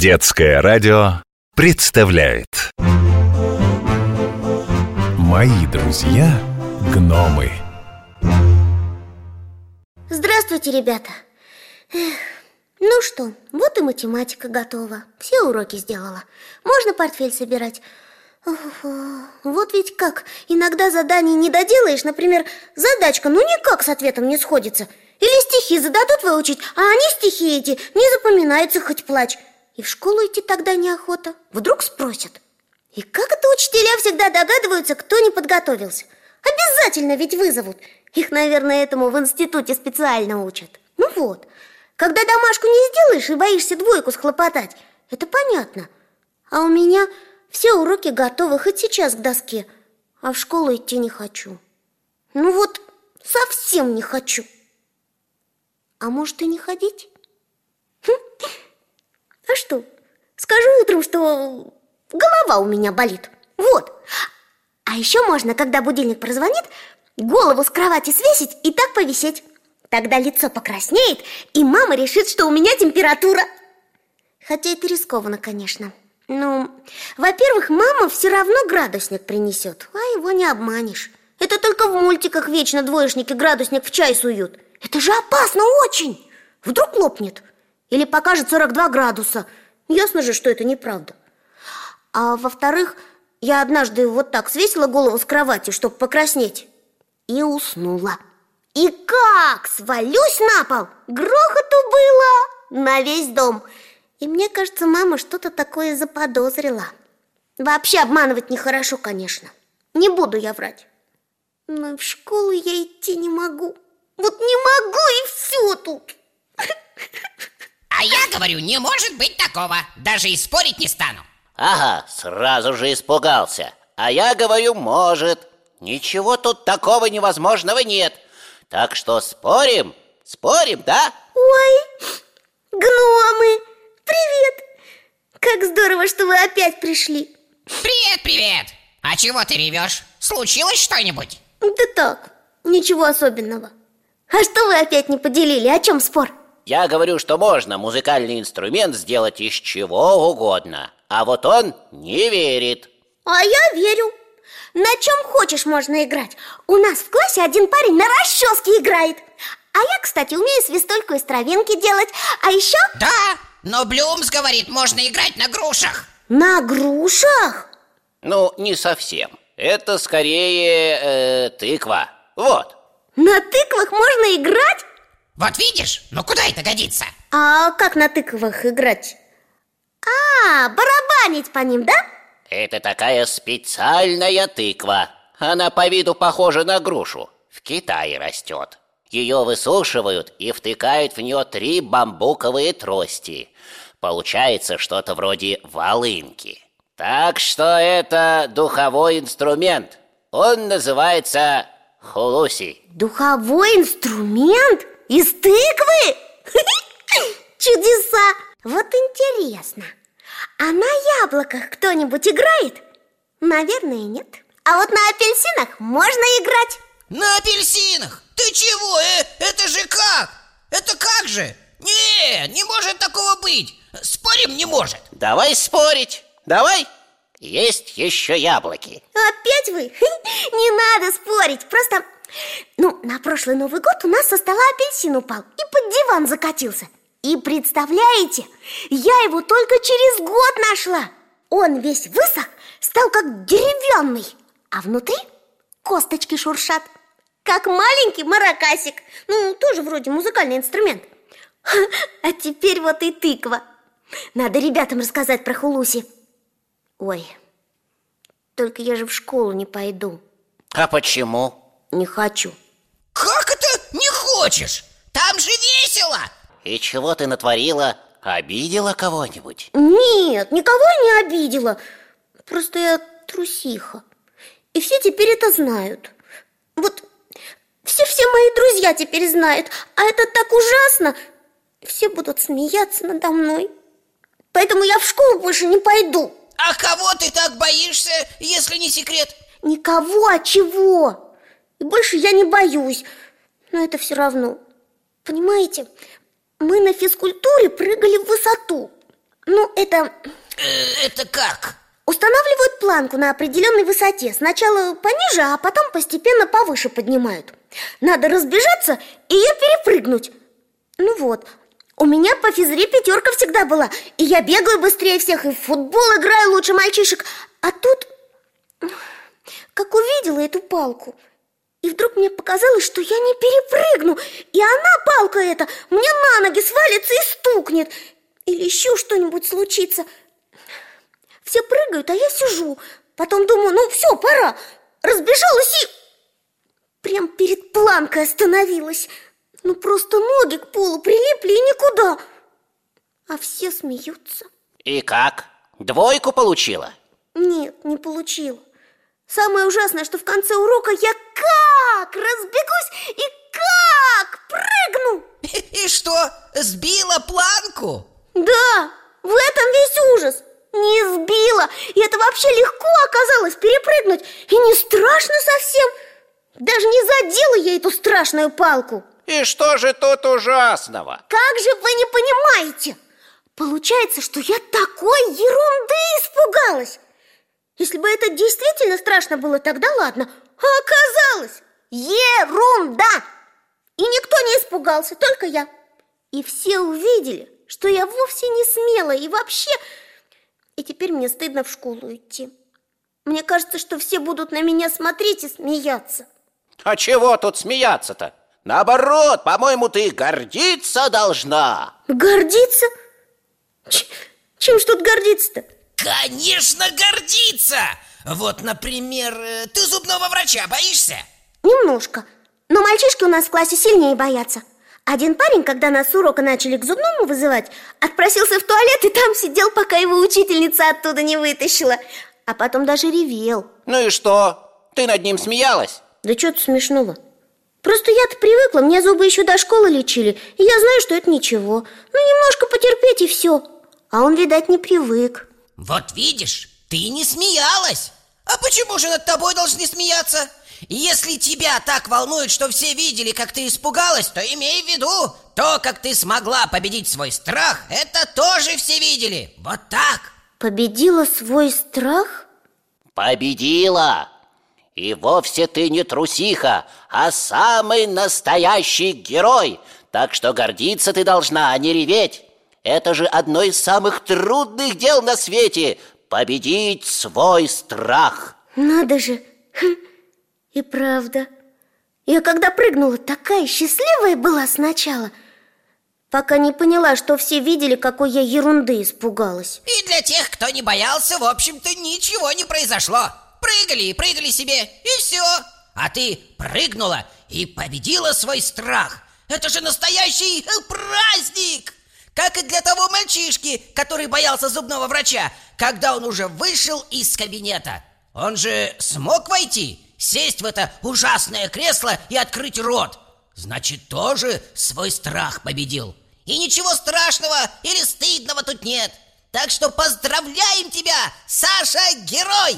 Детское радио представляет «Мои друзья гномы». Здравствуйте, ребята. Ну что, вот и математика готова. Все уроки сделала. Можно портфель собирать? Вот ведь как, иногда задание не доделаешь. Например, задачка, никак с ответом не сходится. Или стихи зададут выучить, а они, стихи эти, не запоминаются, хоть плачь. И в школу идти тогда неохота. Вдруг спросят. И как это учителя всегда догадываются, кто не подготовился? Обязательно ведь вызовут. Их, наверное, этому в институте специально учат. Ну вот, когда домашку не сделаешь и боишься двойку схлопотать, это понятно. А у меня все уроки готовы, хоть сейчас к доске. А в школу идти не хочу. Ну вот, совсем не хочу. А может и не ходить? А что? Скажу утром, что голова у меня болит. Вот. А еще можно, когда будильник прозвонит, голову с кровати свесить и так повисеть. Тогда лицо покраснеет, и мама решит, что у меня температура. Хотя это рискованно, конечно. Во-первых, мама все равно градусник принесет, а его не обманешь. Это только в мультиках вечно двоечники градусник в чай суют. Это же опасно очень. Вдруг лопнет. Или покажет 42 градуса. Ясно же, что это неправда. А во-вторых, я однажды вот так свесила голову с кровати, чтобы покраснеть, и уснула. И как свалюсь на пол! Грохоту было на весь дом. И мне кажется, мама что-то такое заподозрила. Вообще обманывать нехорошо, конечно. Не буду я врать. Но в школу я идти не могу. Вот не могу, и все тут. А я говорю, не может быть такого. Даже и спорить не стану. Ага, сразу же испугался. А я говорю, может. Ничего тут такого невозможного нет. Так что спорим? Спорим, да? Ой, гномы, привет. Как здорово, что вы опять пришли. Привет. А чего ты ревешь? Случилось что-нибудь? Да так, ничего особенного. А что вы опять не поделили? О чем спор? Я говорю, что можно музыкальный инструмент сделать из чего угодно. А вот он не верит. А я верю. На чем хочешь можно играть. У нас в классе один парень на расческе играет. А я, кстати, умею свистульку из травинки делать. А еще... Да, но Блюмс говорит, можно играть на грушах. На грушах? Ну, не совсем. Это скорее тыква. Вот. На тыквах можно играть? Вот видишь? Ну куда это годится? А как на тыквах играть? Барабанить по ним, да? Это такая специальная тыква. Она по виду похожа на грушу. В Китае растет. Ее высушивают и втыкают в нее 3 бамбуковые трости. Получается что-то вроде волынки. Так что это духовой инструмент. Он называется хулуси. Духовой инструмент? Из тыквы? Чудеса! Вот интересно, а на яблоках кто-нибудь играет? Наверное, нет. А вот на апельсинах можно играть. На апельсинах? Ты чего? Это же как? Это как же? Не может такого быть. Спорим, не может. Давай спорить, давай. Есть еще яблоки. Опять вы? Не надо спорить, просто... на прошлый Новый год у нас со стола апельсин упал и под диван закатился. И представляете, я его только через год нашла. Он весь высох, стал как деревянный, а внутри косточки шуршат, как маленький маракасик. Тоже вроде музыкальный инструмент. А теперь вот и тыква. Надо ребятам рассказать про хулуси. Ой, только я же в школу не пойду. А почему? Не хочу. Как это не хочешь? Там же весело. И чего ты натворила? Обидела кого-нибудь? Нет, никого не обидела. Просто я трусиха. И все теперь это знают. Вот все мои друзья теперь знают. А это так ужасно. Все будут смеяться надо мной. Поэтому я в школу больше не пойду. А кого ты так боишься, если не секрет? Никого, а чего? И больше я не боюсь. Но это все равно. Понимаете, мы на физкультуре прыгали в высоту. Это как? Устанавливают планку на определенной высоте. Сначала пониже, а потом постепенно повыше поднимают. Надо разбежаться и ее перепрыгнуть. Ну вот, у меня по физре 5 всегда была. И я бегаю быстрее всех, и в футбол играю лучше мальчишек. А тут, как увидела эту палку, и вдруг мне показалось, что я не перепрыгну. И она, палка эта, мне на ноги свалится и стукнет. Или еще что-нибудь случится. Все прыгают, а я сижу. Потом думаю, ну все, пора. Разбежалась и прям перед планкой остановилась. Ну просто ноги к полу прилипли и никуда. А все смеются. И как? 2 получила? Нет, не получила. Самое ужасное, что в конце урока я как разбегусь и как прыгну. И что, сбила планку? Да, в этом весь ужас. Не сбила. И это вообще легко оказалось перепрыгнуть. И не страшно совсем. Даже не задела я эту страшную палку. И что же тут ужасного? Как же вы не понимаете? Получается, что я такой ерунды испугалась. Если бы это действительно страшно было, тогда ладно. А оказалось, ерунда. И никто не испугался, только я. И все увидели, что я вовсе не смела и вообще... И теперь мне стыдно в школу идти. Мне кажется, что все будут на меня смотреть и смеяться. А чего тут смеяться-то? Наоборот, по-моему, ты гордиться должна. Гордиться? Чем ж тут гордиться-то? Конечно, гордиться! Вот, например, ты зубного врача боишься? Немножко. Но мальчишки у нас в классе сильнее боятся. Один парень, когда нас с урока начали к зубному вызывать, отпросился в туалет и там сидел, пока его учительница оттуда не вытащила. А потом даже ревел. Ну и что? Ты над ним смеялась? Да что-то смешного. Просто я-то привыкла, мне зубы еще до школы лечили. И я знаю, что это ничего. Ну, немножко потерпеть и все. А он, видать, не привык. Вот видишь, ты не смеялась. А почему же над тобой должны смеяться? Если тебя так волнует, что все видели, как ты испугалась, то имей в виду, то, как ты смогла победить свой страх, это тоже все видели. Вот так. Победила свой страх? Победила. И вовсе ты не трусиха, а самый настоящий герой. Так что гордиться ты должна, а не реветь. Это же одно из самых трудных дел на свете – победить свой страх. Надо же. И правда. Я когда прыгнула, такая счастливая была сначала, пока не поняла, что все видели, какой я ерунды испугалась. И для тех, кто не боялся, в общем-то, ничего не произошло. Прыгали и прыгали себе, и все. А ты прыгнула и победила свой страх. Это же настоящий праздник! Как и для того мальчишки, который боялся зубного врача, когда он уже вышел из кабинета. Он же смог войти, сесть в это ужасное кресло и открыть рот. Значит, тоже свой страх победил. И ничего страшного или стыдного тут нет. Так что поздравляем тебя, Саша, герой!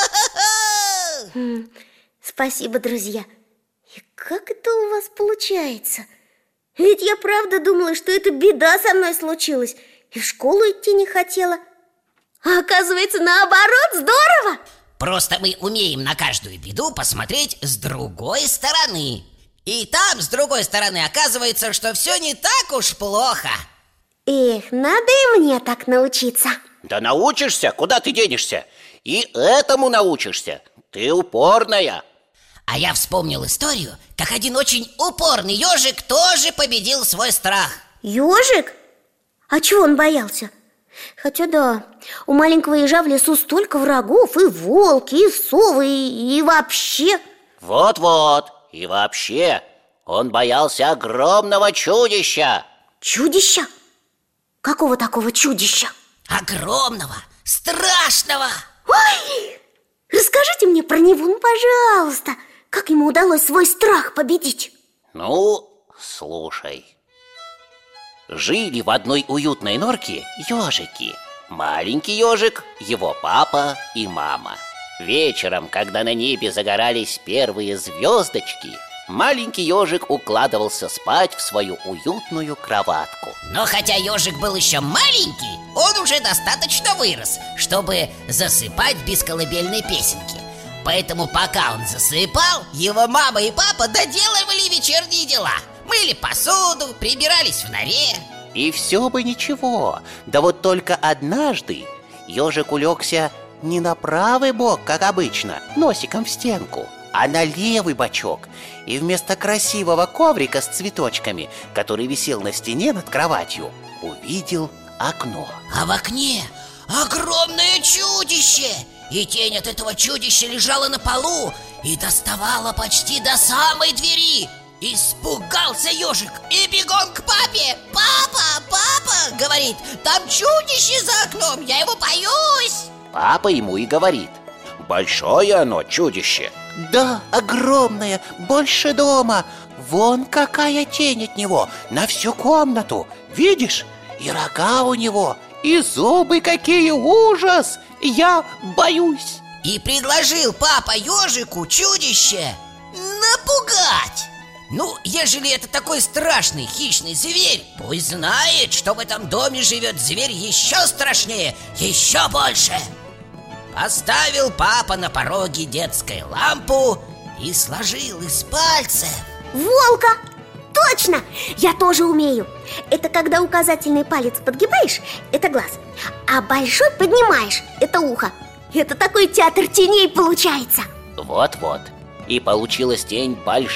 Спасибо, друзья. И как это у вас получается? Ведь я правда думала, что это беда со мной случилась, и в школу идти не хотела. А оказывается, наоборот, здорово! Просто мы умеем на каждую беду посмотреть с другой стороны. И там, с другой стороны, оказывается, что все не так уж плохо. Эх, надо и мне так научиться. Да научишься, куда ты денешься? И этому научишься. Ты упорная. А я вспомнил историю, как один очень упорный ежик тоже победил свой страх. Ежик? А чего он боялся? Хотя да, у маленького ежа в лесу столько врагов. И волки, и совы, и вообще. Вот-вот, и вообще. Он боялся огромного чудища. Чудища? Какого такого чудища? Огромного, страшного. Ой, расскажите мне про него, ну, пожалуйста. Как ему удалось свой страх победить? Ну, слушай. Жили в одной уютной норке ежики. Маленький ежик, его папа и мама. Вечером, когда на небе загорались первые звездочки, маленький ежик укладывался спать в свою уютную кроватку. Но хотя ежик был еще маленький, он уже достаточно вырос, чтобы засыпать без колыбельной песенки. Поэтому пока он засыпал, его мама и папа доделывали вечерние дела. Мыли посуду, прибирались в норе. И все бы ничего, да вот только однажды ежик улегся не на правый бок, как обычно, носиком в стенку, а на левый бочок. И вместо красивого коврика с цветочками, который висел на стене над кроватью, увидел окно. А в окне огромное чудище! И тень от этого чудища лежала на полу и доставала почти до самой двери. Испугался ежик и бегом к папе. «Папа, папа!» — говорит, «там чудище за окном, я его боюсь!» Папа ему и говорит: «Большое оно, чудище?» «Да, огромное, больше дома. Вон какая тень от него, на всю комнату. Видишь? И рога у него, и зубы какие, ужас! Я боюсь!» И предложил папа ежику чудище напугать. Ну, ежели это такой страшный хищный зверь, пусть знает, что в этом доме живет зверь еще страшнее, еще больше. Поставил папа на пороге детской лампу и сложил из пальцев волка! Точно! Я тоже умею. Это когда указательный палец подгибаешь, это глаз, а большой поднимаешь, это ухо. Это такой театр теней получается. Вот-вот. И получилась тень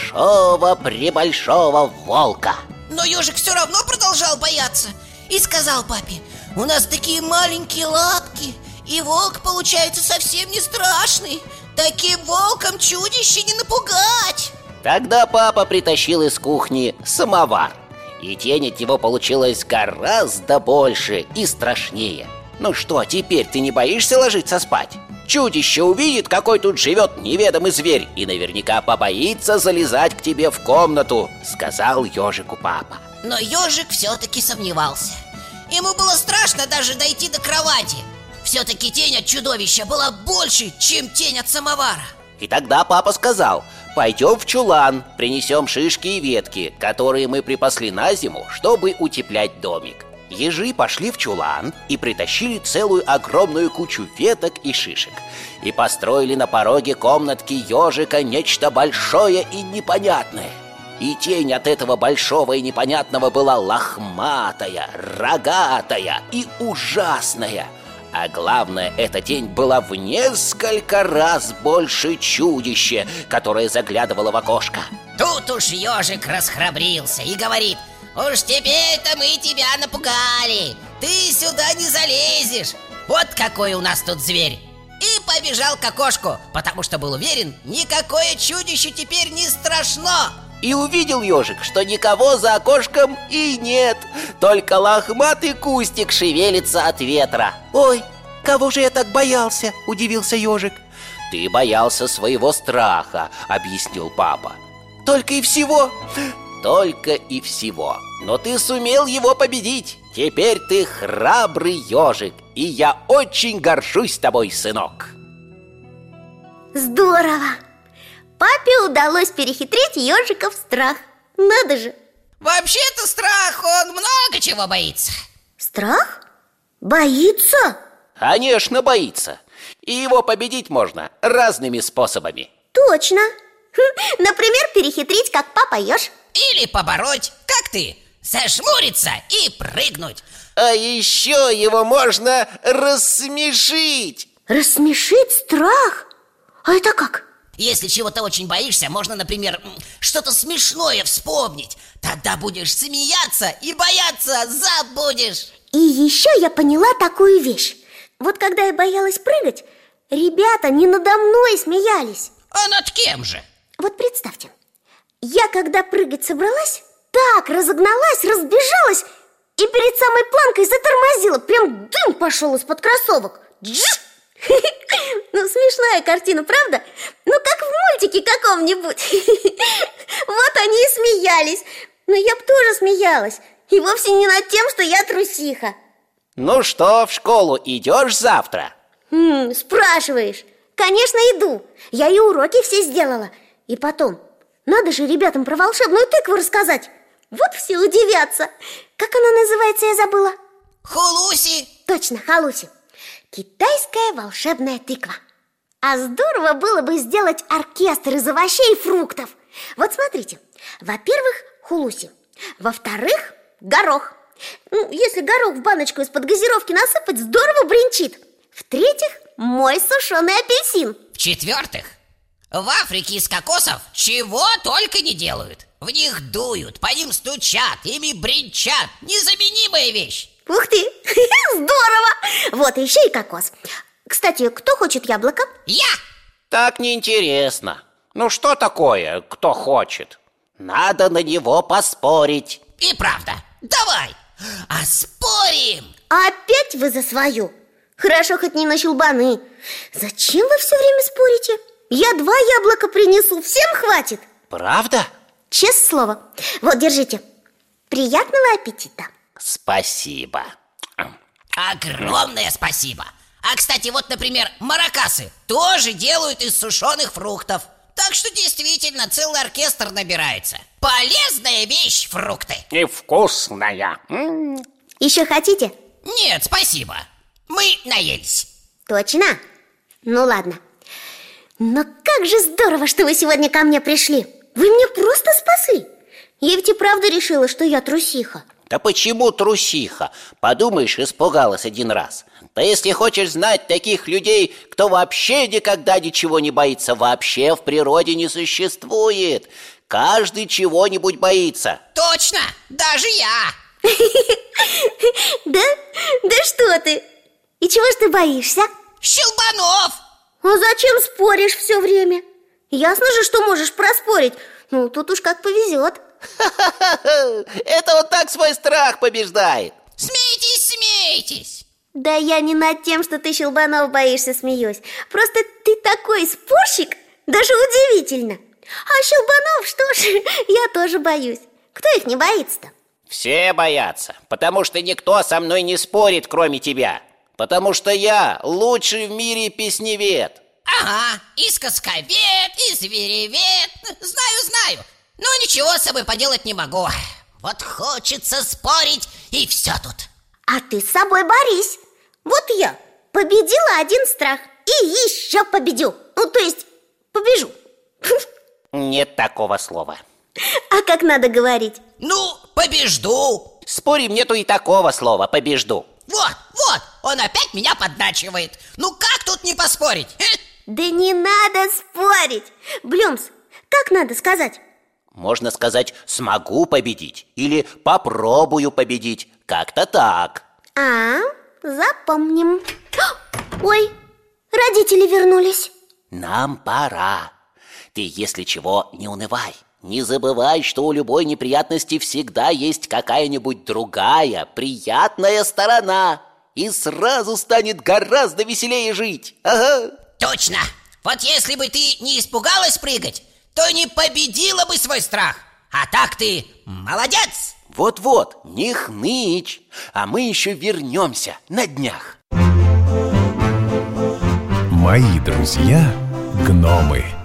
большого-пребольшого волка. Но ежик все равно продолжал бояться и сказал папе: «У нас такие маленькие лапки, и волк получается совсем не страшный. Таким волком чудище не напугать». Тогда папа притащил из кухни самовар, и тень от него получилась гораздо больше и страшнее. Ну что, теперь ты не боишься ложиться спать? Чудище увидит, какой тут живет неведомый зверь, и наверняка побоится залезать к тебе в комнату, сказал ежику папа. Но ежик все-таки сомневался. Ему было страшно даже дойти до кровати. Все-таки тень от чудовища была больше, чем тень от самовара. И тогда папа сказал: «Пойдем в чулан, принесем шишки и ветки, которые мы припасли на зиму, чтобы утеплять домик». Ежи пошли в чулан и притащили целую огромную кучу веток и шишек и построили на пороге комнатки ежика нечто большое и непонятное. И тень от этого большого и непонятного была лохматая, рогатая и ужасная. А главное, эта тень была в несколько раз больше чудища, которое заглядывало в окошко. Тут уж ежик расхрабрился и говорит: «Уж теперь-то мы тебя напугали. Ты сюда не залезешь. Вот какой у нас тут зверь». И побежал к окошку, потому что был уверен, никакое чудище теперь не страшно. И увидел ежик, что никого за окошком и нет, только лохматый кустик шевелится от ветра. «Ой, кого же я так боялся?» – удивился ежик. «Ты боялся своего страха», – объяснил папа. «Только и всего?» «Только и всего. Но ты сумел его победить. Теперь ты храбрый ежик, и я очень горжусь тобой, сынок». Здорово! Папе удалось перехитрить ежика в страх. Надо же! Вообще-то страх, он много чего боится. Страх? Боится? Конечно, боится. И его победить можно разными способами. Точно. Например, перехитрить, как папа еж. Или побороть, как ты, зажмуриться и прыгнуть. А еще его можно рассмешить. Рассмешить страх? А это как? Если чего-то очень боишься, можно, например, что-то смешное вспомнить. Тогда будешь смеяться и бояться забудешь. И еще я поняла такую вещь. Вот когда я боялась прыгать, ребята не надо мной смеялись. А над кем же? Вот представьте, я когда прыгать собралась, так разогналась, разбежалась и перед самой планкой затормозила. Прям дым пошел из-под кроссовок. Ну, смешная картина, правда? Ну, как в мультике каком-нибудь. Вот они и смеялись. Но я бы тоже смеялась. И вовсе не над тем, что я трусиха. Ну что, в школу идешь завтра? Спрашиваешь? Конечно, иду. Я и уроки все сделала. И потом, надо же ребятам про волшебную тыкву рассказать. Вот все удивятся. Как она называется, я забыла. Хулуси. Точно, Халуси. Китайская волшебная тыква. А здорово было бы сделать оркестр из овощей и фруктов. Вот смотрите. Во-первых, хулуси. Во-вторых, горох. Если горох в баночку из-под газировки насыпать, здорово бренчит. В-третьих, мой сушеный апельсин. В-четвертых, в Африке из кокосов чего только не делают. В них дуют, по ним стучат, ими бренчат. Незаменимая вещь. Ух ты, здорово! Вот еще и кокос. Кстати, кто хочет яблоко? Я! Так неинтересно. Ну что такое, кто хочет? Надо на него поспорить. И правда, давай, оспорим! Опять вы за свою? Хорошо, хоть не на щелбаны. Зачем вы все время спорите? Я 2 яблока принесу, всем хватит. Правда? Честное слово. Вот, держите. Приятного аппетита. Спасибо. Огромное спасибо. А, кстати, вот, например, маракасы тоже делают из сушеных фруктов. Так что действительно целый оркестр набирается. Полезная вещь, фрукты. И вкусная. Еще хотите? Нет, спасибо. Мы наелись. Точно? Ну ладно. Но как же здорово, что вы сегодня ко мне пришли. Вы меня просто спасли. Я ведь и правда решила, что я трусиха. Да почему трусиха? Подумаешь, испугалась один раз. Да если хочешь знать таких людей, кто вообще никогда ничего не боится, вообще в природе не существует. Каждый чего-нибудь боится. Точно, даже я. Да? Да что ты? И чего ж ты боишься? Щелбанов. А зачем споришь все время? Ясно же, что можешь проспорить. Ну, тут уж как повезет. Это вот так свой страх побеждает. Смейтесь, смейтесь. Да я не над тем, что ты щелбанов боишься, смеюсь. Просто ты такой спорщик, даже удивительно. А щелбанов, что ж, я тоже боюсь. Кто их не боится-то? Все боятся, потому что никто со мной не спорит, кроме тебя. Потому что я лучший в мире песневед. Ага, и сказковед, и зверевед. Знаю. Но ничего с собой поделать не могу. Вот хочется спорить, и все тут. А ты с собой борись. Вот я победила один страх и еще победю. Ну, то есть побежу. Нет такого слова. А как надо говорить? Ну, побежду. Спорим, нету и такого слова «побежду». Вот, он опять меня подначивает. Ну как тут не поспорить? Да не надо спорить. Блюмс, как надо сказать? Можно сказать «смогу победить» или «попробую победить». Как-то так. Запомним. Ой, родители вернулись. Нам пора. Ты, если чего, не унывай. Не забывай, что у любой неприятности всегда есть какая-нибудь другая, приятная сторона. И сразу станет гораздо веселее жить. Ага. Точно. Вот если бы ты не испугалась прыгать, то не победила бы свой страх. А так ты молодец. Вот-вот, не хнычь. А мы еще вернемся на днях. Мои друзья гномы.